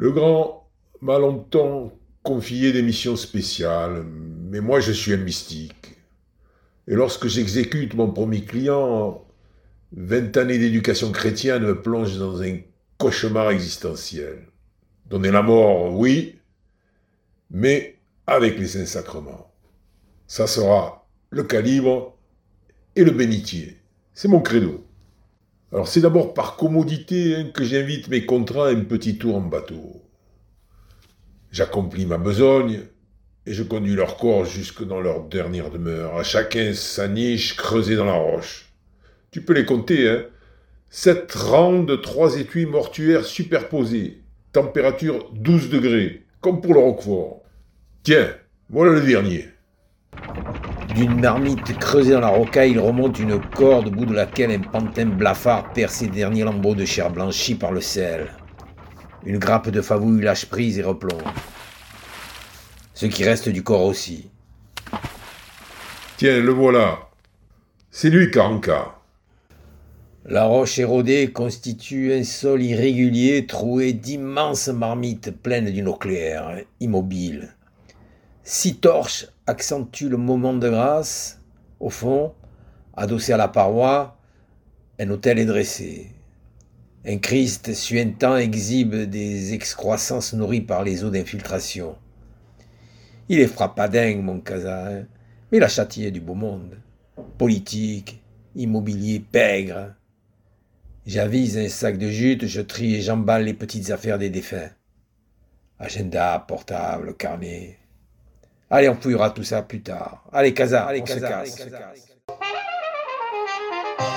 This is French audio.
Le grand m'a longtemps confié des missions spéciales, mais moi je suis un mystique. Et lorsque j'exécute mon premier client, 20 années d'éducation chrétienne me plongent dans un cauchemar existentiel. Donner la mort, oui, mais avec les saints sacrements. Ça sera le calibre et le bénitier. C'est mon credo. Alors c'est d'abord par commodité que j'invite mes contrats à un petit tour en bateau. J'accomplis ma besogne et je conduis leur corps jusque dans leur dernière demeure, à chacun sa niche creusée dans la roche. Tu peux les compter, hein. 7 rangs de 3 étuis mortuaires superposés, température 12 degrés, comme pour le Roquefort. Tiens, voilà le dernier. D'une marmite creusée dans la rocaille, il remonte une corde au bout de laquelle un pantin blafard perd ses derniers lambeaux de chair blanchie par le sel. Une grappe de favouille lâche prise et replonge. Ce qui reste du corps aussi. Tiens, le voilà. C'est lui, Karanka. La roche érodée constitue un sol irrégulier troué d'immenses marmites pleines d'une eau claire, immobile. 6 torches accentuent le moment de grâce. Au fond, adossé à la paroi, un autel est dressé. Un Christ suintant exhibe des excroissances nourries par les eaux d'infiltration. Il est frappadingue, mon casa, hein, mais il a châtié du beau monde. Politique, immobilier, pègre. J'avise un sac de jute, je trie et j'emballe les petites affaires des défunts. Agenda, portable, carnet. Allez, on fouillera tout ça plus tard. Allez, casa, on se casse.